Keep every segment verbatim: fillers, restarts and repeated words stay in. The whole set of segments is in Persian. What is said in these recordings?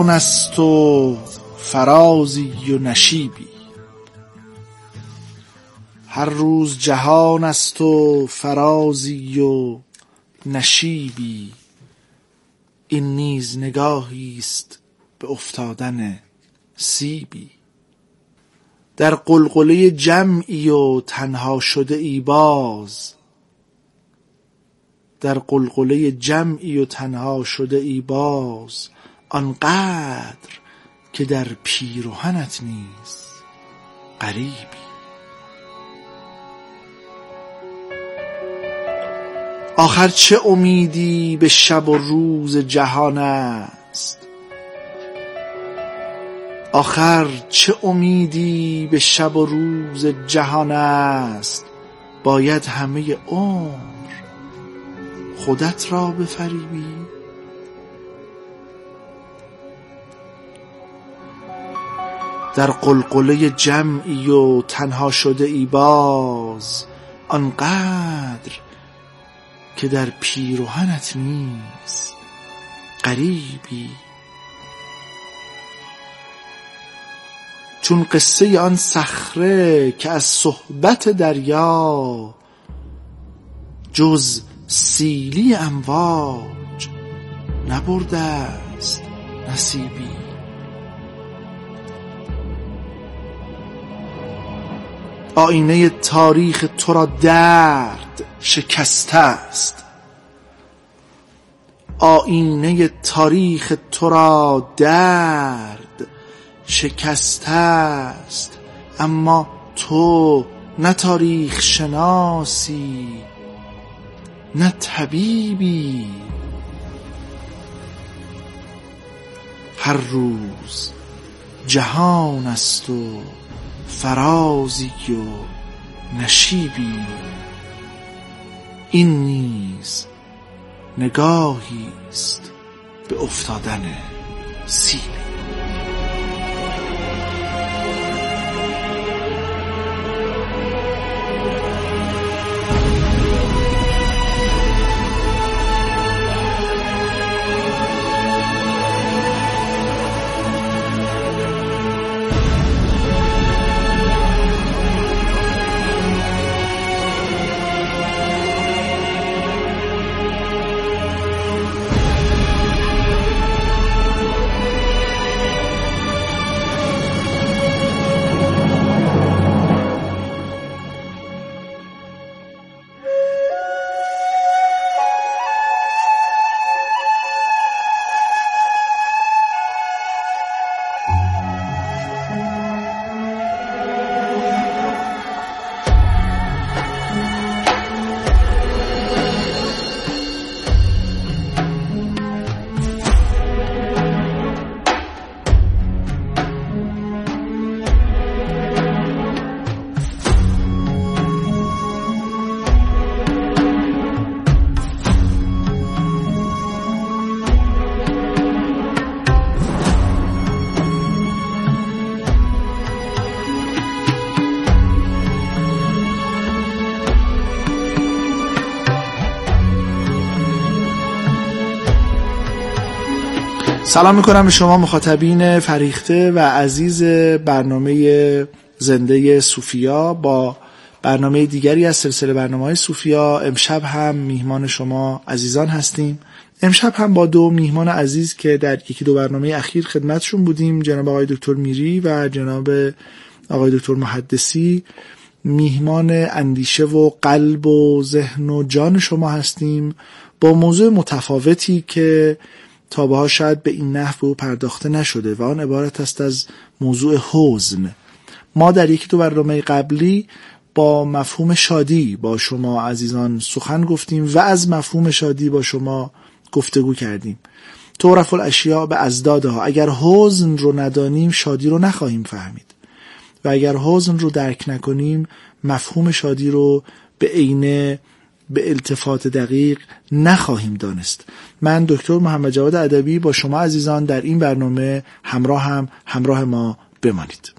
است و فرازی و نشیبی، هر روز جهان است و فرازی و نشیبی، این نیز نگاهی است به افتادن سیبی. در قلقله جمعی و تنها شده ای باز، در قلقله جمعی و تنها شده ای باز، آنقدر که در پیرهنت نیز غریبی. آخر چه امیدی به شب و روز جهان است، آخر چه امیدی به شب و روز جهان است، باید همه عمر خودت را بفریبی. در قلقله جمعی و تنها شده ای باز، آنقدر که در پیرهنت نیز غریبی. چون قصه آن صخره که از صحبت دریا، جز سیلی امواج نبرده است نصیبی. آینه تاریخ تو را درد شکسته است، آینه تاریخ تو را درد شکسته است، اما تو نه تاریخ شناسی نه طبیبی. هر روز جهان است و فرازی و نشیبی، این نیز نگاهی است به افتادن سیبی. سلام میکنم به شما مخاطبین فریخته و عزیز برنامه زنده صوفیا با برنامه دیگری از سلسله برنامه‌های صوفیا. امشب هم میهمان شما عزیزان هستیم. امشب هم با دو میهمان عزیز که در یکی دو برنامه اخیر خدمتشون بودیم، جناب آقای دکتر میری و جناب آقای دکتر محدثی، میهمان اندیشه و قلب و ذهن و جان شما هستیم با موضوع متفاوتی که تا بها شاید به این نحو او پرداخته نشده و آن عبارت است از موضوع حزن. ما در یکی دو برنامه قبلی با مفهوم شادی با شما عزیزان سخن گفتیم و از مفهوم شادی با شما گفتگو کردیم. تعرف الاشیاء به ازدادها، اگر حزن رو ندانیم شادی رو نخواهیم فهمید و اگر حزن رو درک نکنیم مفهوم شادی رو به عینه به التفات دقیق نخواهیم دانست. من دکتر محمد جواد ادبی با شما عزیزان در این برنامه همراه هم همراه ما بمانید.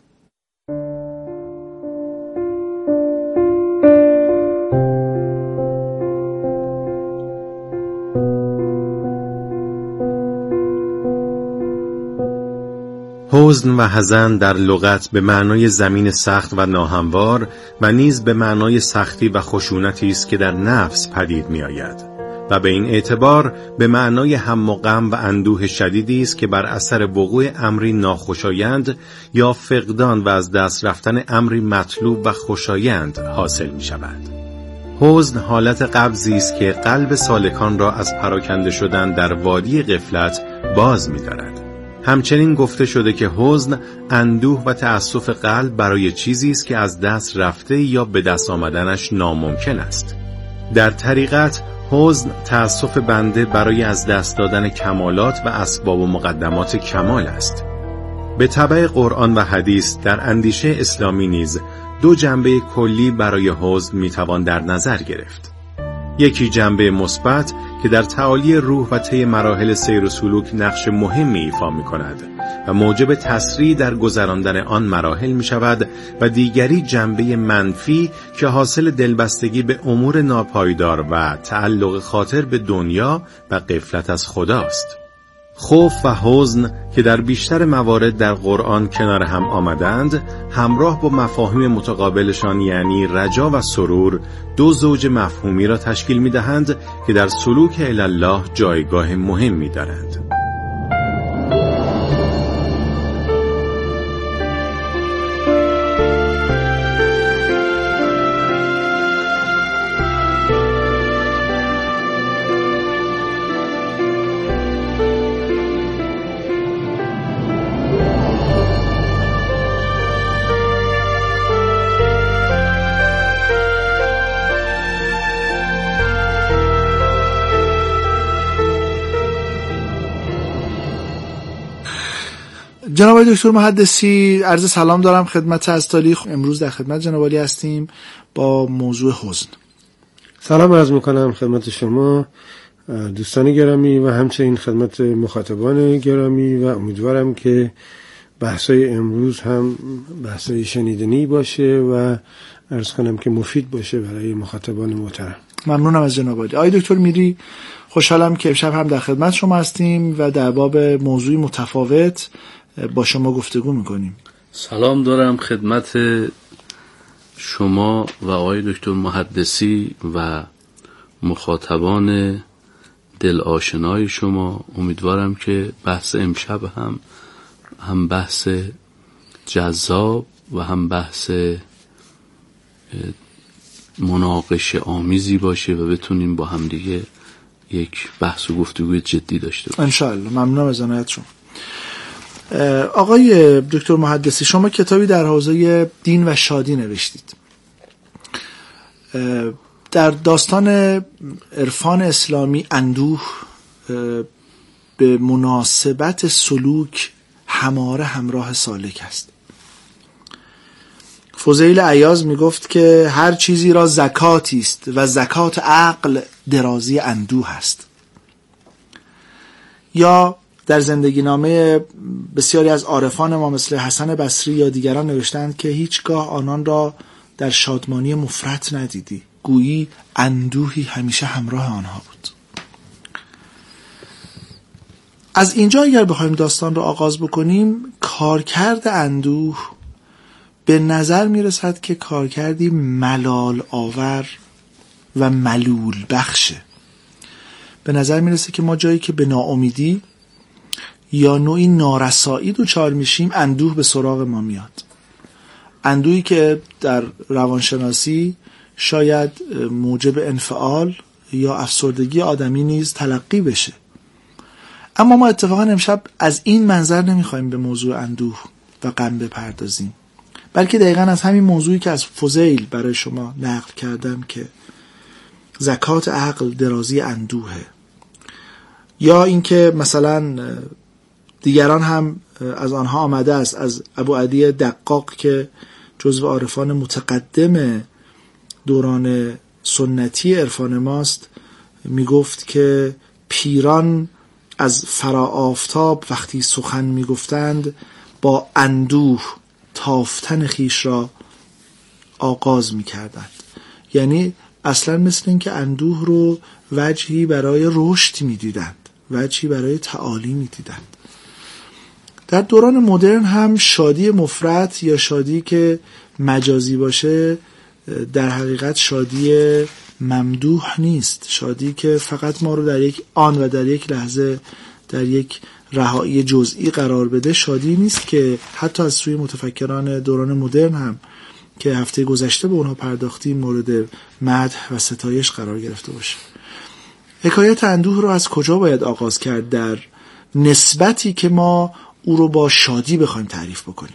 حزن و حزن در لغت به معنای زمین سخت و ناهموار و نیز به معنای سختی و خشونتی است که در نفس پدید می آید و به این اعتبار به معنای هم و غم و اندوه شدیدی است که بر اثر وقوع امری ناخوشایند یا فقدان و از دست رفتن امری مطلوب و خوشایند حاصل می شود. حزن حالت قبضی است که قلب سالکان را از پراکنده شدن در وادی غفلت باز می دارد. همچنین گفته شده که حزن اندوه و تأسف قلب برای چیزی است که از دست رفته یا به دست آمدنش ناممکن است. در طریقت حزن تأسف بنده برای از دست دادن کمالات و اسباب و مقدمات کمال است. به تبع قرآن و حدیث در اندیشه اسلامی نیز دو جنبه کلی برای حزن میتوان در نظر گرفت. یکی جنبه مثبت که در تعالی روح و طی مراحل سیر و سلوک نقش مهمی ایفا می‌کند و موجب تسریع در گذراندن آن مراحل می‌شود، و دیگری جنبه منفی که حاصل دلبستگی به امور ناپایدار و تعلق خاطر به دنیا و غفلت از خداست. خوف و حزن که در بیشتر موارد در قرآن کنار هم آمدند، همراه با مفاهیم متقابلشان یعنی رجا و سرور، دو زوج مفهومی را تشکیل می‌دهند که در سلوک الی الله جایگاه مهمی دارند. جناب آقای دکتر محدثی، عرض سلام دارم خدمت از تاریخ. امروز در خدمت جناب عالی هستیم با موضوع حزن. سلام عرض میکنم خدمت شما دوستان گرامی و همچنین خدمت مخاطبان گرامی، و امیدوارم که بحثای امروز هم بحثای شنیدنی باشه و عرض کنم که مفید باشه برای مخاطبان محترم. ممنونم از جناب عالی. آقای دکتر میری، خوشحالم که امشب هم در خدمت شما هستیم و در باب موضوعی متفاوت با شما گفتگو میکنیم. سلام دارم خدمت شما و آقای دکتر محدثی و مخاطبان دل آشنای شما. امیدوارم که بحث امشب هم هم بحث جذاب و هم بحث مناقشه آمیزی باشه و بتونیم با هم دیگه یک بحث و گفتگوی جدی داشته باشیم انشاءالله. ممنونم از عنایت شما. آقای دکتر محدثی، شما کتابی در حوزه دین و شادی نوشتید. در داستان عرفان اسلامی اندوه به مناسبت سلوک هماره همراه سالک است. فضیل عیاض می گفت که هر چیزی را زکاتی است و زکات عقل درازی اندوه است. یا در زندگی نامه بسیاری از عارفان ما مثل حسن بصری یا دیگران نوشتند که هیچگاه آنان را در شادمانی مفرط ندیدی، گویی اندوهی همیشه همراه آنها بود. از اینجا اگر بخوایم داستان را آغاز بکنیم، کارکرد اندوه به نظر میرسد که کارکردی ملال آور و ملول بخشه. به نظر میرسه که ما جایی که به ناامیدی یا نوعی نارسایی دچار میشیم، اندوه به سراغ ما میاد. اندوهی که در روانشناسی شاید موجب انفعال یا افسردگی آدمی نیز تلقی بشه. اما ما اتفاقا امشب از این منظر نمیخوایم به موضوع اندوه و غم بپردازیم، بلکه دقیقاً از همین موضوعی که از فضیل برای شما نقل کردم که زکات عقل درازی اندوهه، یا اینکه مثلا دیگران هم از آنها آمده است، از ابو عدی دقاق که جزو عارفان متقدم دوران سنتی عرفان ماست، می گفت که پیران از فرا آفتاب وقتی سخن می گفتند با اندوه تافتن خیش را آغاز می کردند. یعنی اصلا مثل این که اندوه رو وجهی برای رشد می دیدند، وجهی برای تعالی می دیدند. در دوران مدرن هم شادی مفرط یا شادی که مجازی باشه در حقیقت شادی ممدوح نیست. شادی که فقط ما رو در یک آن و در یک لحظه در یک رهایی جزئی قرار بده شادی نیست که حتی از سوی متفکران دوران مدرن هم که هفته گذشته به اونها پرداختیم مورد مدح و ستایش قرار گرفته باشه. حکایت اندوه رو از کجا باید آغاز کرد در نسبتی که ما او رو با شادی بخوایم تعریف بکنیم؟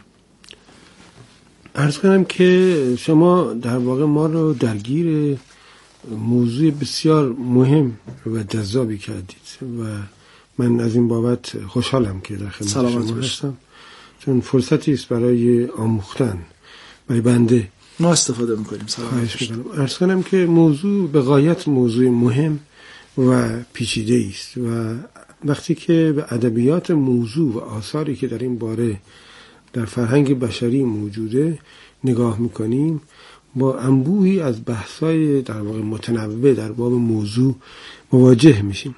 عرض کنم که شما در واقع ما رو درگیر موضوع بسیار مهم و جذابی کردید و من از این بابت خوشحالم که در خدمت شما هستم، چون فرصتی است برای آموختن برای بنده ما استفاده میکنیم. خواهش میکنم. عرض کنم که موضوع به غایت موضوع مهم و پیچیده است و وقتی که به ادبیات موضوع و آثاری که در این باره در فرهنگ بشری موجوده نگاه میکنیم با انبوهی از بحث‌های در واقع متنوع در باب موضوع مواجه میشیم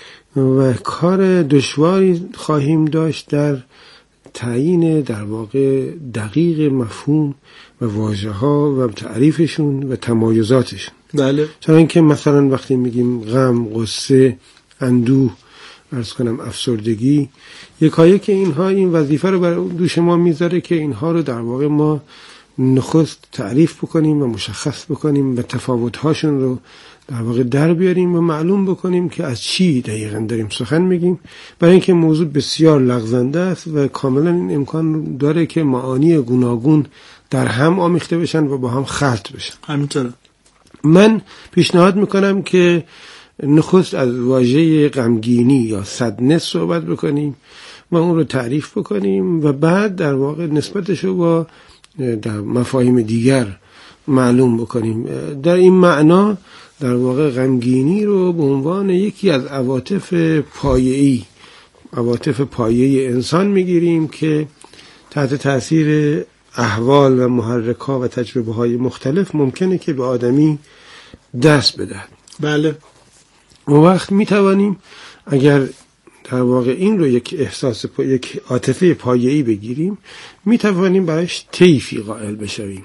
و کار دشواری خواهیم داشت در تعیین در واقع دقیق مفهوم و واژه‌ها و تعریفشون و تمایزاتشون. بله. چون اینکه مثلا وقتی میگیم غم، غصه، اندوه، عرض کنم افسردگی، یکایی که اینها این وظیفه رو بر دوش ما میذاره که اینها رو در واقع ما نخست تعریف بکنیم و مشخص بکنیم و تفاوت‌هاشون رو در واقع در بیاریم و معلوم بکنیم که از چی دقیقاً داریم سخن میگیم، برای اینکه موضوع بسیار لغزنده است و کاملا این امکان داره که معانی گوناگون در هم آمیخته بشن و با هم خلط بشن. همینطوره. من پیشنهاد میکنم که نخست از واژه غمگینی یا سدنس صحبت بکنیم و اون رو تعریف بکنیم و بعد در واقع نسبتش رو با در مفاهیم دیگر معلوم بکنیم. در این معنا در واقع غمگینی رو به عنوان یکی از عواطف پایه‌ای عواطف پایه‌ای انسان میگیریم که تحت تاثیر احوال و محرک‌ها و تجربه‌های مختلف ممکنه که به آدمی دست بدهد. بله. اون وقت میتوانیم اگر در واقع این رو یک احساس پا... یک عاطفه پایه‌ای بگیریم میتوانیم برایش طیفی قائل بشویم،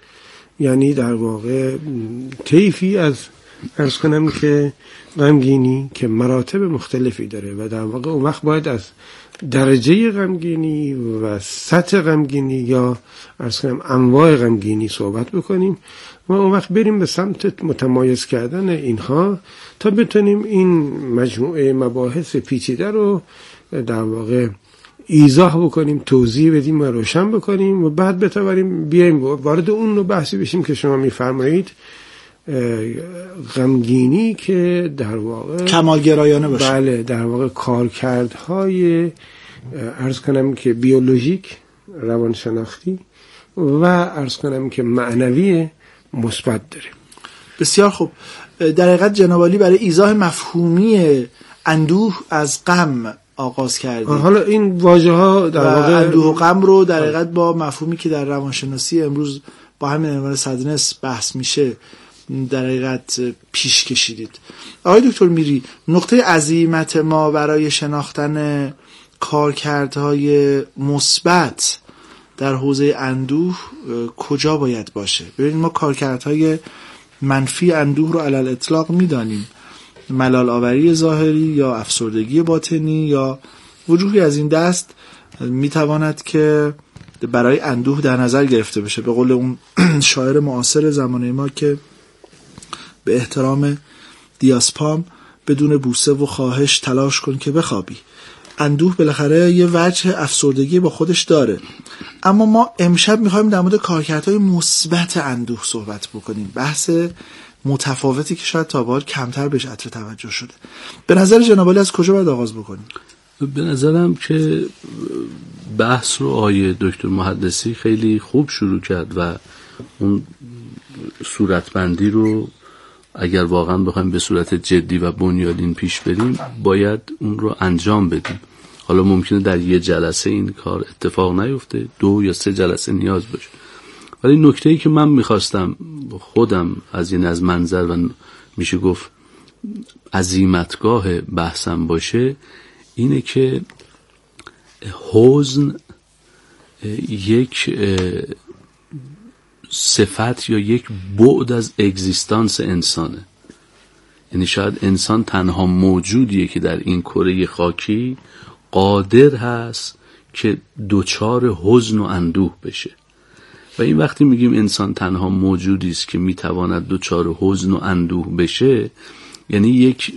یعنی در واقع طیفی از عرض کنم که غمگینی که مراتب مختلفی داره و در واقع اون وقت باید از درجه غمگینی و سطح غمگینی یا عرض کنم انواع غمگینی صحبت بکنیم و اون وقت بریم به سمت متمایز کردن اینها تا بتونیم این مجموعه مباحث پیچیده رو در واقع ایضاح بکنیم، توضیح بدیم و روشن بکنیم و بعد بتوانیم بیایم وارد اون رو بحثی بشیم که شما میفرمایید غمگینی که در واقع کمالگرایانه باشه. بله، در واقع کارکردهای عرض کنم که بیولوژیک، روانشناختی و عرض کنم که معنوی مثبت داره. بسیار خوب. در حقیقت جناب عالی برای ایضاح مفهومی اندوه از غم آغاز کردید. حالا این واژه ها در واقع اندوه و غم رو در حقیقت با مفهومی که در روانشناسی امروز با همین عنوان سدنس بحث میشه در حقیقت پیش کشیدید. آقای دکتر میری، نقطه عزیمت ما برای شناختن کارکردهای مثبت در حوزه اندوه کجا باید باشه؟ ببینید ما کارکردهای منفی اندوه رو علل اطلاق میدانیم، ملال آوری ظاهری یا افسردگی باطنی یا وجوهی از این دست میتواند که برای اندوه در نظر گرفته بشه. به قول اون شاعر معاصر زمانه ما که به احترام دیاسپام بدون بوسه و خواهش تلاش کن که بخوابی. اندوه بالاخره یه وجه افسردگی با خودش داره، اما ما امشب میخوایم در مورد کارکردهای مثبت اندوه صحبت بکنیم، بحث متفاوتی که شاید تا به حال کمتر بهش عطر توجه شده. به نظر جناب عالی از کجا باید آغاز بکنیم؟ به نظرم که بحث رو آیه دکتر محدثی خیلی خوب شروع کرد و اون صورتبندی رو اگر واقعا بخوایم به صورت جدی و بنیادین پیش بریم باید اون رو انجام بدیم. حالا ممکنه در یه جلسه این کار اتفاق نیفته، دو یا سه جلسه نیاز باشه، ولی نکته‌ای که من میخواستم خودم از این از منظر و میشه گفت عزیمتگاه بحثم باشه اینه که حزن یک صفت یا یک بعد از اگزیستانس انسانه. یعنی شاید انسان تنها موجودیه که در این کره خاکی قادر هست که دوچار حزن و اندوه بشه. و این وقتی میگیم انسان تنها موجودی است که میتواند دوچار حزن و اندوه بشه، یعنی یک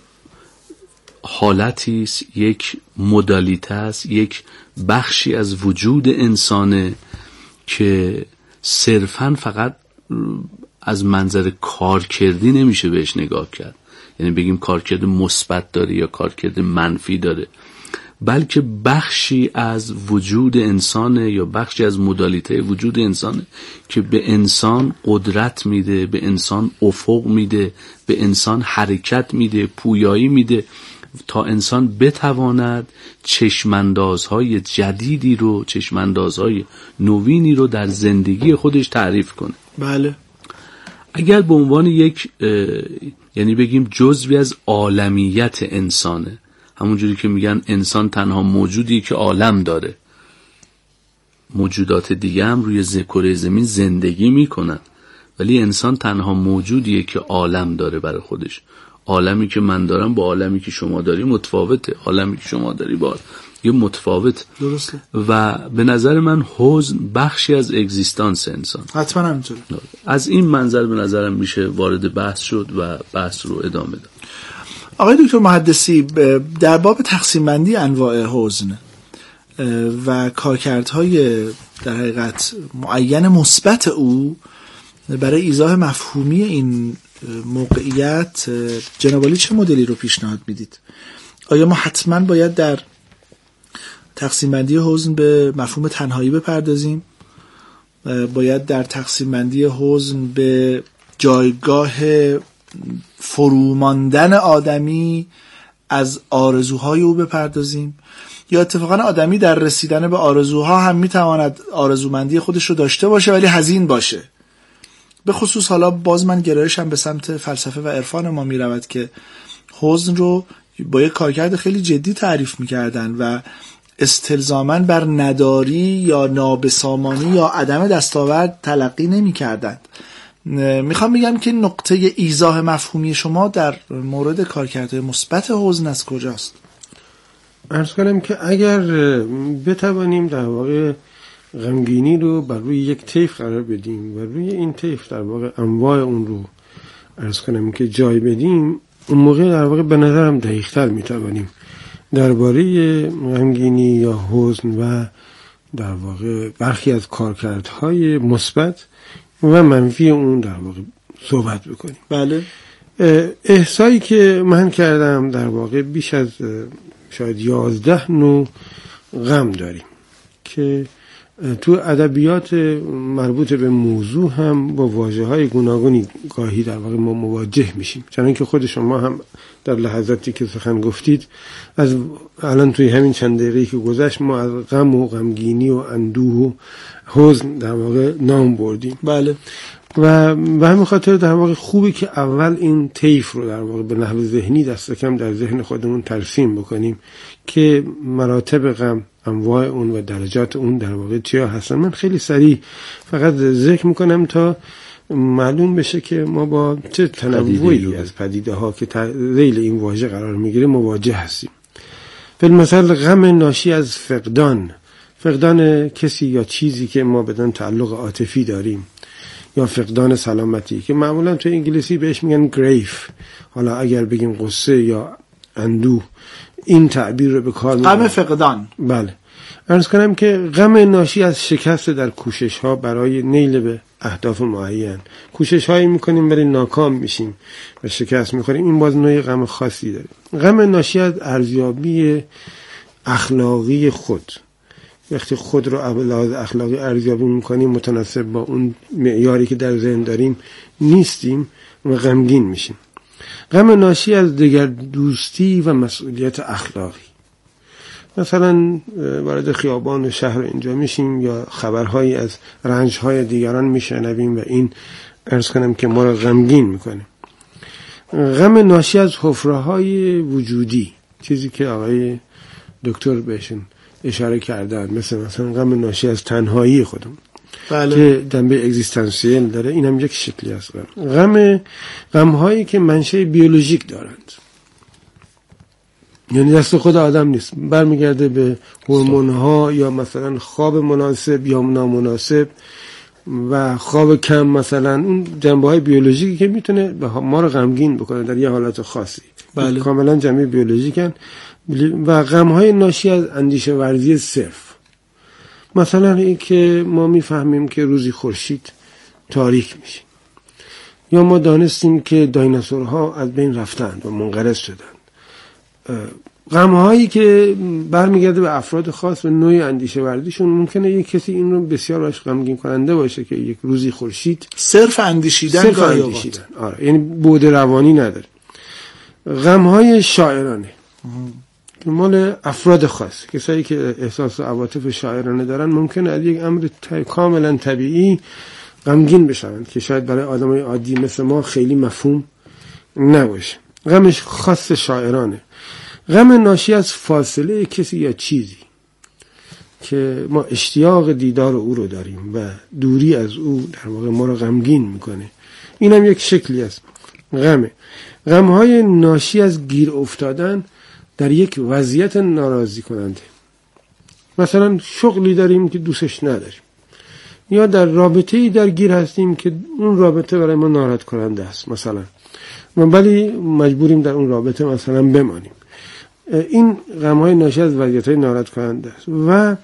حالتی است، یک مدالیته است، یک بخشی از وجود انسانه که صرفاً فقط از منظر کارکردی نمیشه بهش نگاه کرد، یعنی بگیم کارکرد مثبت داره یا کارکرد منفی داره، بلکه بخشی از وجود انسانه یا بخشی از مدالیته وجود انسانه که به انسان قدرت میده، به انسان افق میده، به انسان حرکت میده، پویایی میده تا انسان بتواند چشماندازهای جدیدی رو، چشماندازهای نوینی رو در زندگی خودش تعریف کنه. بله. اگر به عنوان یک یعنی بگیم جزوی از عالمیت انسانه، همونجوری که میگن انسان تنها موجودی که عالم داره، موجودات دیگه هم روی کره زمین زندگی میکنن، ولی انسان تنها موجودیه که عالم داره برای خودش. عالمی که من دارم با عالمی که شما داری متفاوته، عالمی که شما داری با یه متفاوت. درسته. و به نظر من حزن بخشی از اگزیستانس انسان. حتما همینطوره. از این منظر به نظرم میشه وارد بحث شد و بحث رو ادامه داد. آقای دکتر محدثی، در باب تقسیم بندی انواع حزن و کارکردهای در حقیقت معین مثبت او برای ایضاح مفهومی این موقعیت، جناب عالی چه مدلی رو پیشنهاد میدید؟ آیا ما حتما باید در تقسیم بندی حزن به مفهوم تنهایی بپردازیم؟ باید در تقسیم بندی حزن به جایگاه فروماندن آدمی از آرزوهای او بپردازیم؟ یا اتفاقا آدمی در رسیدن به آرزوها هم میتواند آرزومندی خودش رو داشته باشه ولی حزین باشه؟ به خصوص حالا باز من گرایشم به سمت فلسفه و عرفان ما می رود که حزن رو با یک کارکرد خیلی جدی تعریف می کردن و استلزاماً بر نداری یا نابسامانی یا عدم دستاورد تلقی نمی کردن. میخوام بگم که نقطه ایضاح مفهومی شما در مورد کارکردهای مثبت حزن از کجاست؟ عرض کنم که اگر بتوانیم در واقع غمگینی رو بر روی یک طیف قرار بدیم و روی این طیف در واقع انواع اون رو عرض کنم که جای بدیم، اون موقع در واقع به نظرم دقیق‌تر میتوانیم درباره غمگینی یا حزن و در واقع برخی از کارکردهای مثبت و منفی اون در واقع صحبت بکنیم. بله. احصایی که من کردم در واقع بیش از شاید یازده نوع غم داریم که تو ادبیات مربوط به موضوع هم با واژه‌های گوناگونی گاهی در واقع ما مواجه میشیم، چون که خود شما هم در لحظاتی که سخن گفتید از الان توی همین چند دقیقه‌ای که گذشت ما از غم و غمگینی و اندوه و حزن در واقع نام بردیم. بله. و به همین خاطر در واقع خوبه که اول این طیف رو در واقع به نحو ذهنی دست کم در ذهن خودمون ترسیم بکنیم که مراتب غم، انواع اون و درجات اون در واقع چیا هستن. من خیلی سریع فقط ذکر میکنم تا معلوم بشه که ما با چه تنوعی از پدیده ها که ذیل این واژه قرار میگیره مواجه هستیم. بالمثل غم ناشی از فقدان، فقدان کسی یا چیزی که ما بدن تعلق عاطفی داریم، یا فقدان سلامتی که معمولا تو انگلیسی بهش میگن گریف. حالا اگر بگیم قصه یا اندوه، این تعبیر رو به کار میبریم. غم فقدان. بله. عرض کنم که غم ناشی از شکست در کوشش ها برای نیل به اهداف معین، کوشش هایی میکنیم ولی ناکام میشیم و شکست میخوریم، این باز نوع غم خاصی داره. غم ناشی از ارزیابی اخلاقی خود، وقتی خود رو لحاظ اخلاقی ارزیابی میکنیم متناسب با اون معیاری که در ذهن داریم نیستیم و غمگین میشیم. غم ناشی از دیگر دوستی و مسئولیت اخلاقی، مثلا وارد خیابان و شهر اینجا میشیم یا خبرهایی از رنجهای دیگران میشنویم و این عرض کنم که ما رو غمگین میکنه. غم ناشی از حفره‌های وجودی، چیزی که آقای دکتر بهشون اشاره کردن، مثل مثلا غم ناشی از تنهایی خودم بله. که جنبه اگزیستانسیل داره، این هم یک شکلی از غم. غم غم هایی که منشأ بیولوژیک دارند، یعنی دست خود آدم نیست، برمیگرده به هورمون ها یا مثلا خواب مناسب یا نامناسب و خواب کم، مثلا اون جنبه های بیولوژیکی که میتونه ما رو غمگین بکنه در یه حالت خاصی. بله. کاملا جنبه بیولوژیکن. و غم های ناشی از اندیشه ورزی صرف، مثلا این که ما میفهمیم که روزی خورشید تاریک میشه، یا ما دانستیم که دایناسورها از بین رفتند و منقرض شدند. غم هایی که برمیگرده به افراد خاص و نوع اندیشه ورزیشون، ممکنه یک کسی این رو بسیار باش غمگین کننده باشه که یک روزی خورشید صرف اندیشیدن، صرف اندیشیدن. آره، یعنی بعد روانی نداره. غم های شاعرانه که مال افراد خاص، کسایی که احساس و عواطف شاعرانه دارن، ممکنه از یک امر کاملا طبیعی غمگین بشن که شاید برای آدمای عادی مثل ما خیلی مفهوم نباشه. غمش خاص شاعرانه. غم ناشی از فاصله کسی یا چیزی که ما اشتیاق دیدار او رو داریم و دوری از او در واقع ما رو غمگین میکنه، این هم یک شکلی است غمه. غمهای ناشی از گیر افتادن در یک وضعیت ناراضی کننده، مثلا شغلی داریم که دوستش نداریم، یا در رابطه‌ای در گیر هستیم که اون رابطه برای ما ناراحت کننده است مثلا، ولی مجبوریم در اون رابطه مثلا بمانیم. این غم‌های ناشی از وضعیت‌های ناراحت کننده است. و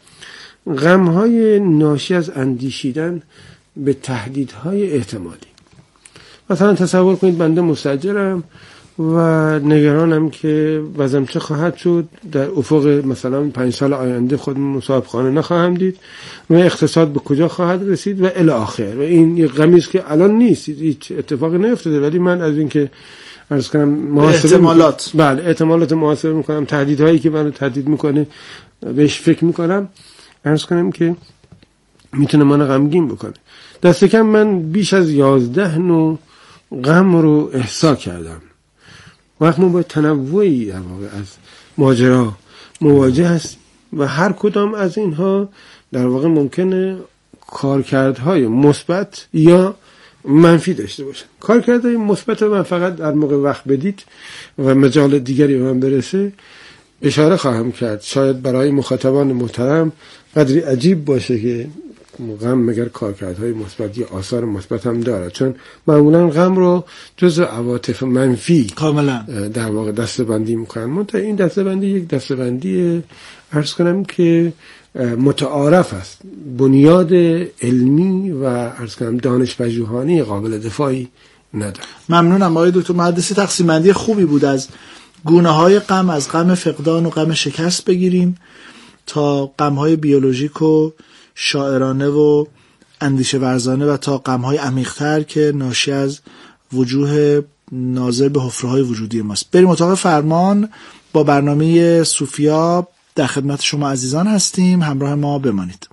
غم‌های ناشی از اندیشیدن به تهدیدهای احتمالی، مثلا تصور کنید بنده مستاجرم و نگرانم که وضعم چه خواهد شد، در افق مثلا پنج سال آینده خودم صاحب خانه نخواهم دید و اقتصاد به کجا خواهد رسید و الی آخر. و این یک غمی است که الان نیست، هیچ اتفاقی نیفتاده، ولی من از این که عرض کنم محاسبه احتمالات میکنم. بله، احتمالات محاسبه میکنم، تهدیدهایی که منو تهدید میکنه بهش فکر میکنم، عرض کنم که میتونه منو غمگین بکنه. دست کم من بیش از یازده نوع غم رو احسا کردم. وقت ما با تنوعی در واقع از ماجرا مواجه هستیم و هر کدام از اینها در واقع ممکنه کارکردهای مثبت یا منفی داشته باشن. کارکردهای مثبت من فقط در موقع وقت بدید و مجال دیگری به من برسه اشاره خواهم کرد. شاید برای مخاطبان محترم قدری عجیب باشه که غم مگر کارکردهای مثبت یا آثار مثبت هم داره، چون معمولا غم رو جزء عواطف منفی کاملا در واقع دسته‌بندی میکنن. منتها این دسته‌بندی یک دسته‌بندی عرض کنم که متعارف است، بنیاد علمی و عرض کنم دانش پژوهانی قابل دفاعی نداره. ممنونم آقای دکتر محدثی، تقسیم بندی خوبی بود. از گونه‌های غم، از غم فقدان و غم شکست بگیریم تا غم‌های بیولوژیک و شاعرانه و اندیشه ورزانه و تا غم‌های عمیق‌تر که ناشی از وجوه ناظر به حفره‌های وجودی ماست. بریم اتاق فرمان با برنامه صوفیا. در خدمت شما عزیزان هستیم، همراه ما بمانید.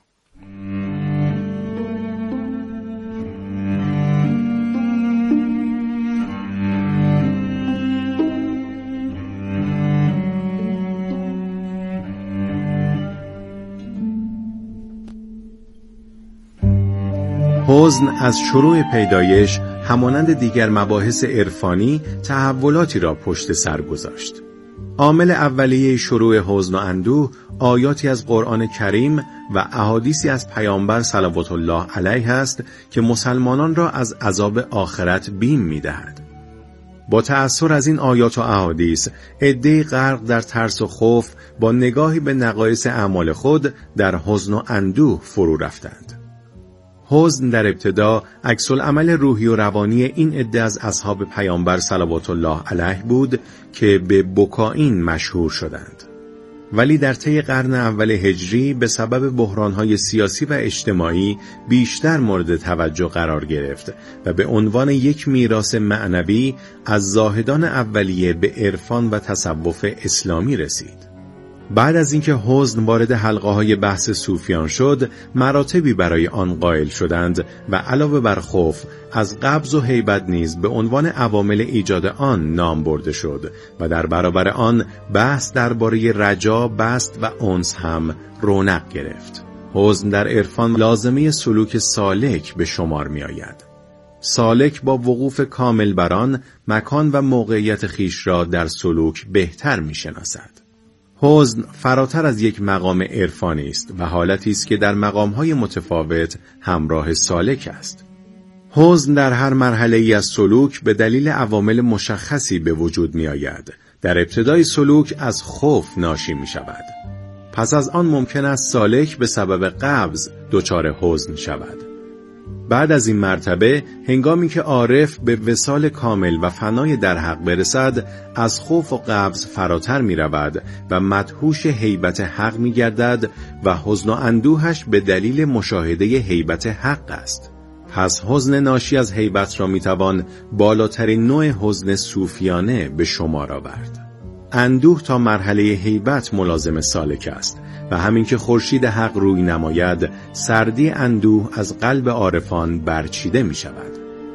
حزن از شروع پیدایش همانند دیگر مباحث عرفانی تحولاتی را پشت سر گذاشت. عامل اولیه شروع حزن و اندوه آیاتی از قرآن کریم و احادیثی از پیامبر صلوات الله علیه است که مسلمانان را از عذاب آخرت بیم می‌دهد. با تأثر از این آیات و احادیث، عده‌ای غرق در ترس و خوف با نگاهی به نقایص اعمال خود در حزن و اندوه فرو رفتند. حزن در ابتدا عکس العمل روحی و روانی این عده از اصحاب پیامبر صلوات الله علیه بود که به بکائین مشهور شدند. ولی در طی قرن اول هجری به سبب بحران‌های سیاسی و اجتماعی بیشتر مورد توجه قرار گرفت و به عنوان یک میراث معنوی از زاهدان اولیه به عرفان و تصوف اسلامی رسید. بعد از اینکه حزن وارد حلقه های بحث صوفیان شد، مراتبی برای آن قائل شدند و علاوه بر خوف، از قبض و هیبت نیز به عنوان عوامل ایجاد آن نام برده شد و در برابر آن بحث درباره رجا، بسط و انس هم رونق گرفت. حزن در عرفان لازمه سلوک سالک به شمار می آید. سالک با وقوف کامل بر آن، مکان و موقعیت خیش را در سلوک بهتر می شناسد. حزن فراتر از یک مقام عرفانی است و حالتی است که در مقام‌های متفاوت همراه سالک است. حزن در هر مرحله‌ای از سلوک به دلیل عوامل مشخصی به وجود می‌آید. در ابتدای سلوک از خوف ناشی می‌شود. پس از آن ممکن است سالک به سبب قبض دچار حزن شود. بعد از این مرتبه، هنگامی که عارف به وصال کامل و فنای در حق برسد، از خوف و قبض فراتر می رود و مدهوش هیبت حق می گردد و حزن و اندوهش به دلیل مشاهده هیبت حق است. پس حزن ناشی از هیبت را می توان بالاترین نوع حزن صوفیانه به شمار آورد. اندوه تا مرحله هیبت ملازم سالک است و همین که خورشید حق روی نماید، سردی اندوه از قلب عارفان برچیده می شود.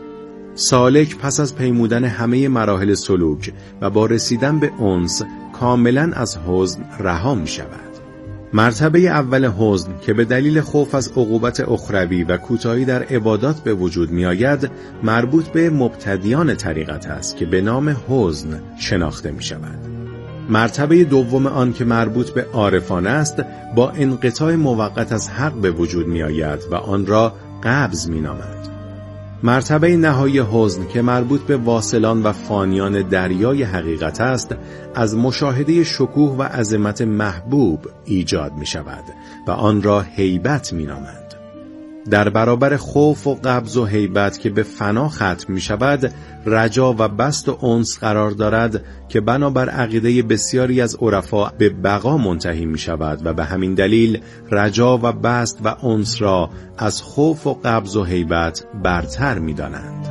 سالک پس از پیمودن همه مراحل سلوک و با رسیدن به انس کاملا از حزن رها می شود. مرتبه اول حزن که به دلیل خوف از عقوبت اخروی و کوتاهی در عبادات به وجود می آید، مربوط به مبتدیان طریقت است که به نام حزن شناخته می شود. مرتبه دوم آن که مربوط به عارفان است، با انقطاع موقت از حق به وجود می آید و آن را قبض می نامد. مرتبه نهایی حزن که مربوط به واصلان و فانیان دریای حقیقت است، از مشاهده شکوه و عظمت محبوب ایجاد می شود و آن را هیبت می نامند. در برابر خوف و قبض و هیبت که به فنا ختم می شود، رجا و بسط و انس قرار دارد که بنابر عقیده بسیاری از عرفا به بقا منتهی می شود و به همین دلیل رجا و بسط و انس را از خوف و قبض و هیبت برتر می دانند.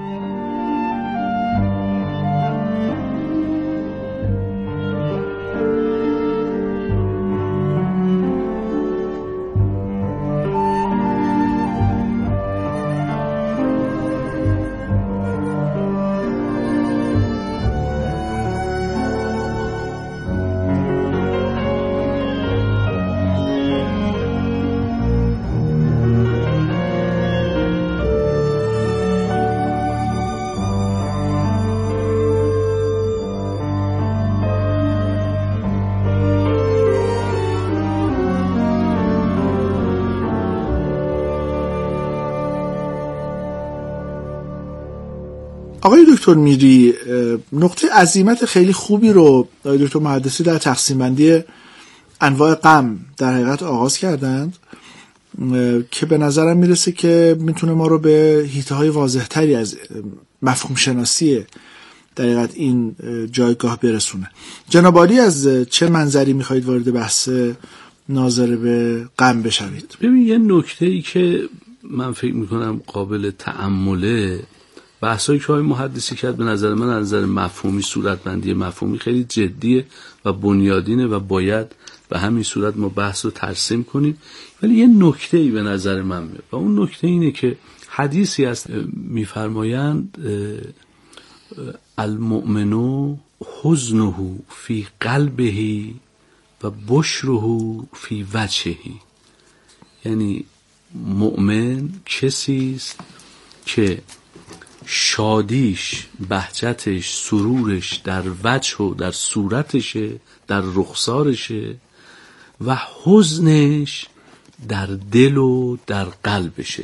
آقای دکتر میری، نقطه عزیمت خیلی خوبی رو آقای دکتر محدثی در تقسیم بندی انواع غم در حقیقت آغاز کردند که به نظرم میرسه که میتونه ما رو به حیطه های واضح تری از مفهوم شناسی در حقیقت این جایگاه برسونه. جناب عالی، از چه منظری میخواهید وارد بحث ناظر به غم بشوید؟ ببین، یه نکته ای که من فکر میکنم قابل تأمله، بحثایی که های محدثی کرد به نظر من از نظر مفهومی، صورتبندی مفهومی خیلی جدیه و بنیادینه و باید به همین صورت ما بحث رو ترسیم کنیم. ولی یه نکته ای به نظر من میاد و اون نکته اینه که حدیثی هست میفرمایند المؤمنو حزنه فی قلبه و بشره فی وجهه، یعنی مؤمن کسی است که شادیش، بهجتش، سرورش در وجه و در صورتشه، در رخسارشه و حزنش در دل و در قلبشه.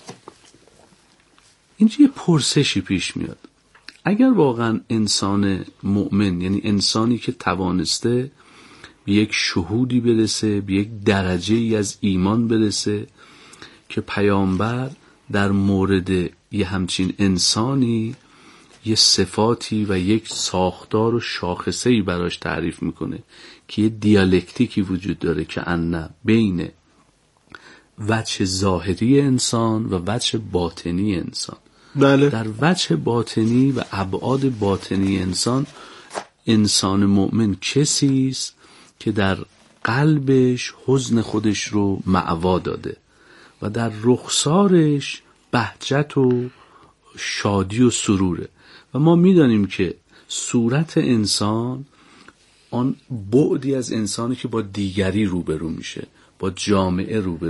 اینجا یه پرسشی پیش میاد. اگر واقعا انسان مؤمن، یعنی انسانی که توانسته به یک شهودی برسه، به یک درجه ای از ایمان برسه که پیامبر در مورد یه همچین انسانی یه صفاتی و یک ساختار و شاخصه‌ای براش تعریف میکنه که یه دیالکتیکی وجود داره که ان بین وجه ظاهری انسان و وجه باطنی انسان. بله. در وجه باطنی و ابعاد باطنی انسان، انسان مؤمن کسی است که در قلبش حزن خودش رو معوا داده و در رخسارش بهجت و شادی و سروره. و ما میدانیم که صورت انسان آن بعدی از انسانی که با دیگری روبرو میشه، با جامعه روبرو